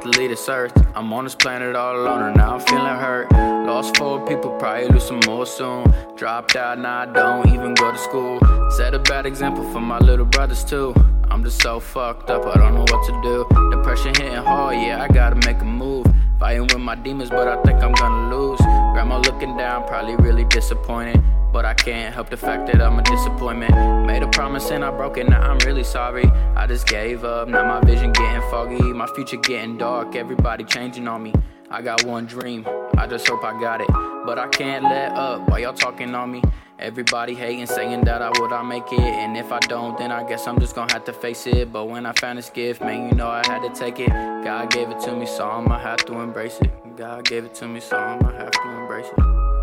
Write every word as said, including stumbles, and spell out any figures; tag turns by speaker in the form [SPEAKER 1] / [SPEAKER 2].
[SPEAKER 1] to leave this earth. I'm on this planet all alone and now I'm feeling hurt. Lost four people, probably lose some more soon. Dropped out, now I don't even go to school. Set a bad example for my little brothers too. I'm just so fucked up, I don't know what to do. Depression hitting hard, yeah, I gotta make a move. Fighting with my demons, but I think I'm gonna lose. Grandma looking down, probably really disappointed. But I can't help the fact that I'm a disappointment. Made a promise and I broke it, now I'm really sorry. I just gave up, now my vision getting foggy. My future getting dark, everybody changing on me. I got one dream, I just hope I got it. But I can't let up while y'all talking on me. Everybody hating, saying that I would, I make it. And if I don't, then I guess I'm just gonna have to face it. But when I found this gift, man, you know I had to take it. God gave it to me, so I'ma have to embrace it. God gave it to me, so I'ma have to embrace it.